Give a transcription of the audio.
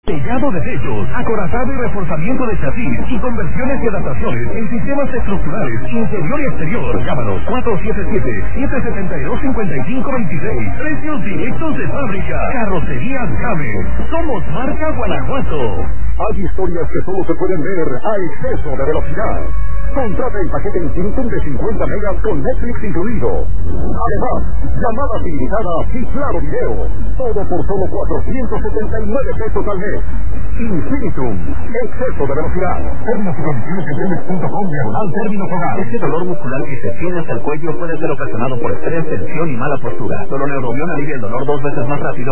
Sellado de techos, acorazado y reforzamiento de chasis y conversiones y adaptaciones en sistemas estructurales, interior y exterior. Llámanos 477-772-5526. Precios directos de fábrica. Carrocerías Gámez. Somos marca Guanajuato. Hay historias que solo se pueden ver a exceso de velocidad. Contrata el paquete Infinitum de 50 megas con Netflix incluido. Además, llamadas ilimitadas y claro video. Todo por solo 479 pesos al mes. Infinitum, exceso de velocidad. Términos y condiciones en Telmex.com/términos hogar. Ese dolor muscular que se extiende hasta el cuello puede ser ocasionado por estrés, tensión y mala postura. Solo Neurobión alivia el dolor 2 veces más rápido